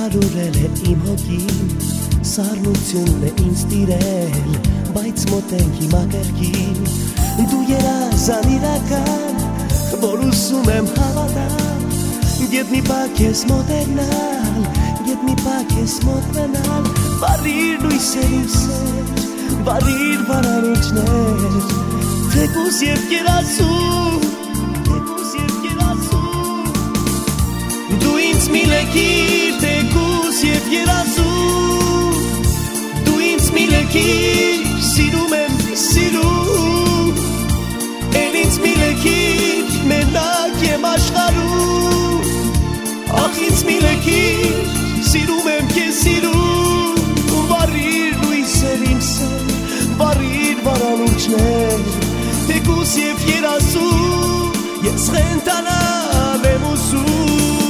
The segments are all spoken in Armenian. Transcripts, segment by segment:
Հարուրել է իմ հոգին, սառնությունն է ինձ տիրել, բայց մոտենք հիմա կրկին, դու երազան իրական, որ ուզում եմ հավատալ, գետ մի պակ ես մոտենալ, գետ մի պակ ես մոտենալ, վարիր լույսեր իմ սեր, վարիր վարանիչներ, թեկուզ և կերասու, դու ինձ մի լեկիր, թեկուզ և երազու, դու ինձ մի լեկիր, սիրում եմ սիրում, էլ ինձ մի լեկիր, մենակ եմ աշխարում, ախ ինձ մի լեկիր, սիրում եմ կեզ սիրում, վարիր լույսեր իմ սեր, վարիր վարանուրջներ, թեկուզ և երազու, ես խենթանալ եմ ուզում,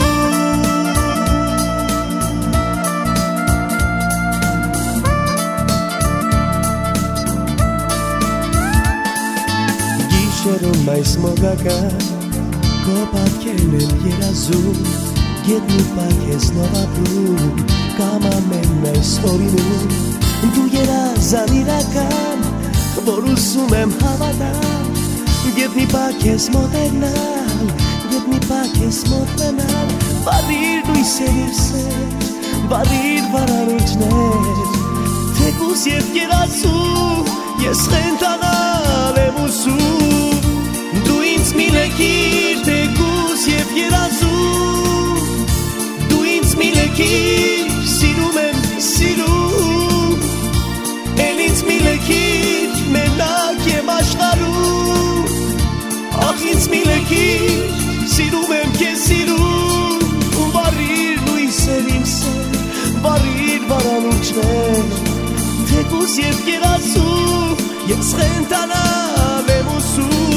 Գիշերում այս մոգական, քո պատկերն եմ երազում, գետ մի պակ ես նոր ապրում, կամ ամեն այս օրինում, դու երազան իրական, որ ուզում եմ հավատալ, գետ մի պակ ես մոտենալ, գետ մի պակ ես մոտենալ, վարիր լույսեր իմ սեր, վարիր վարանիչներ, թեկուզ և կերասու, ես խենթանալ եմ ուզում, դու ինձ մի լեկիր, թեկուզ և երազու, դու ինձ մի լեկիր, սիրում եմ սիրում, էլ ինձ մի լեկիր, մենակ եմ աշխարում, ախ ինձ մի լեկիր, սիրում եմ կեզ սիրում, վարիր լույսեր իմ սեր, վարիր վարանուրջներ, թեկուզ և կերասու, ես խենթանալ եմ ուզում,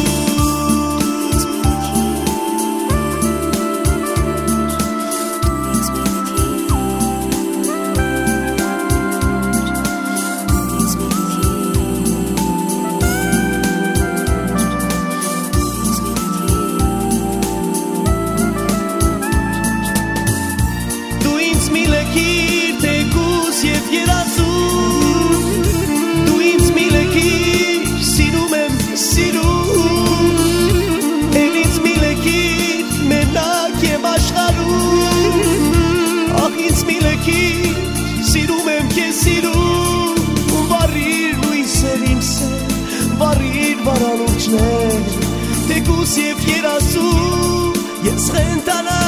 սիրում եմ կեզ սիրում, վարիր լույսեր իմ սեր, վարիր վարանուրջներ, թեկուզ և երազու, ես խենթանալ